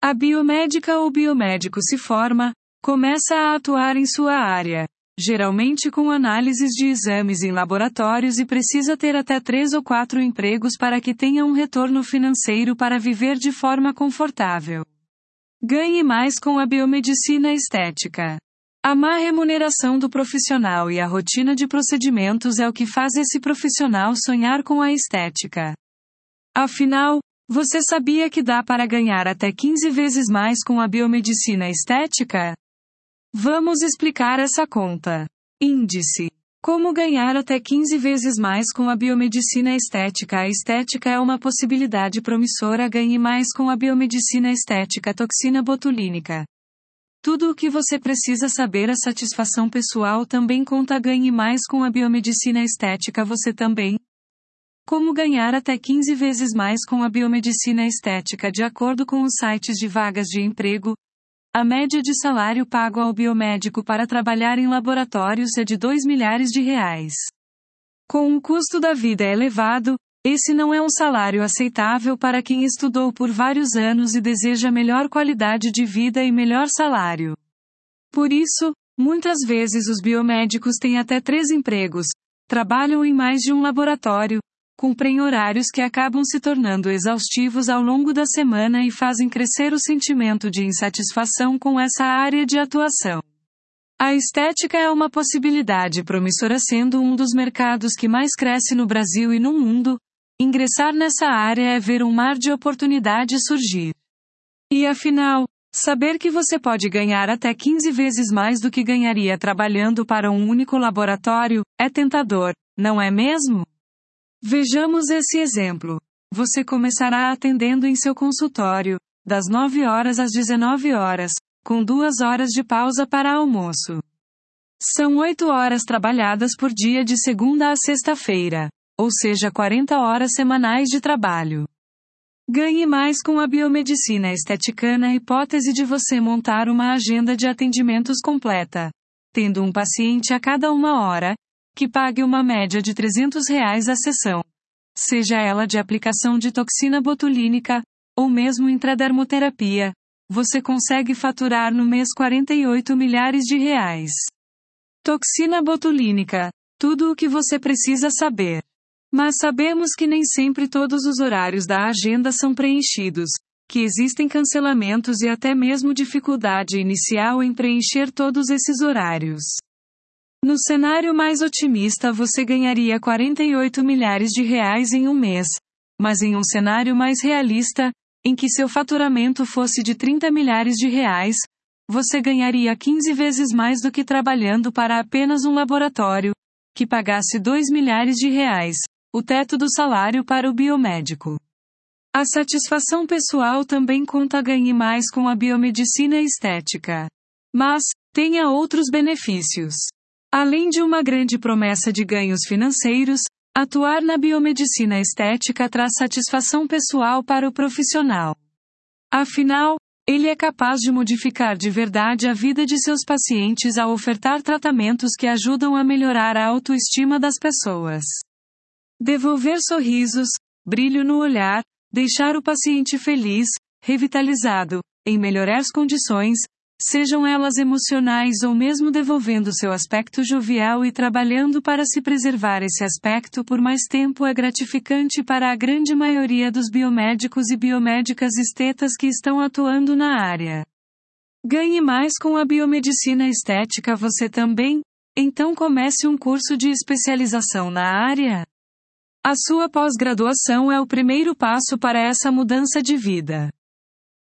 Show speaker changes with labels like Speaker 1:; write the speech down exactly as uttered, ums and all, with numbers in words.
Speaker 1: A biomédica ou biomédico se forma, começa a atuar em sua área, geralmente com análises de exames em laboratórios e precisa ter até três ou quatro empregos para que tenha um retorno financeiro para viver de forma confortável. Ganhe mais com a biomedicina estética. A má remuneração do profissional e a rotina de procedimentos é o que faz esse profissional sonhar com a estética. Afinal, você sabia que dá para ganhar até quinze vezes mais com a biomedicina estética? Vamos explicar essa conta. Índice. Como ganhar até quinze vezes mais com a biomedicina estética? A estética é uma possibilidade promissora. Ganhe mais com a biomedicina estética. Toxina botulínica. Tudo o que você precisa saber. A satisfação pessoal também conta. Ganhe mais com a biomedicina estética. Você também. Como ganhar até quinze vezes mais com a biomedicina estética? De acordo com os sites de vagas de emprego, a média de salário pago ao biomédico para trabalhar em laboratórios é de dois milhares de reais. Com o custo da vida elevado, esse não é um salário aceitável para quem estudou por vários anos e deseja melhor qualidade de vida e melhor salário. Por isso, muitas vezes os biomédicos têm até três empregos, trabalham em mais de um laboratório, cumprem horários que acabam se tornando exaustivos ao longo da semana e fazem crescer o sentimento de insatisfação com essa área de atuação. A estética é uma possibilidade promissora, sendo um dos mercados que mais cresce no Brasil e no mundo. Ingressar nessa área é ver um mar de oportunidades surgir. E afinal, saber que você pode ganhar até quinze vezes mais do que ganharia trabalhando para um único laboratório é tentador, não é mesmo? Vejamos esse exemplo. Você começará atendendo em seu consultório, das nove horas às dezenove horas, com duas horas de pausa para almoço. São oito horas trabalhadas por dia de segunda a sexta-feira, ou seja, quarenta horas semanais de trabalho. Ganhe mais com a biomedicina estética na hipótese de você montar uma agenda de atendimentos completa, tendo um paciente a cada uma hora, que pague uma média de trezentos reais a sessão, seja ela de aplicação de toxina botulínica, ou mesmo intradermoterapia, você consegue faturar no mês quarenta e oito milhares de reais. Toxina botulínica, tudo o que você precisa saber. Mas sabemos que nem sempre todos os horários da agenda são preenchidos, que existem cancelamentos e até mesmo dificuldade inicial em preencher todos esses horários. No cenário mais otimista você ganharia quarenta e oito milhares de reais em um mês, mas em um cenário mais realista, em que seu faturamento fosse de trinta milhares de reais, você ganharia quinze vezes mais do que trabalhando para apenas um laboratório, que pagasse dois milhares de reais, o teto do salário para o biomédico. A satisfação pessoal também conta. Ganhe mais com a biomedicina estética. Mas, tenha outros benefícios. Além de uma grande promessa de ganhos financeiros, atuar na biomedicina estética traz satisfação pessoal para o profissional. Afinal, ele é capaz de modificar de verdade a vida de seus pacientes ao ofertar tratamentos que ajudam a melhorar a autoestima das pessoas. Devolver sorrisos, brilho no olhar, deixar o paciente feliz, revitalizado, em melhores condições, sejam elas emocionais ou mesmo devolvendo seu aspecto jovial e trabalhando para se preservar esse aspecto por mais tempo é gratificante para a grande maioria dos biomédicos e biomédicas estetas que estão atuando na área. Ganhe mais com a biomedicina estética você também? Então comece um curso de especialização na área. A sua pós-graduação é o primeiro passo para essa mudança de vida.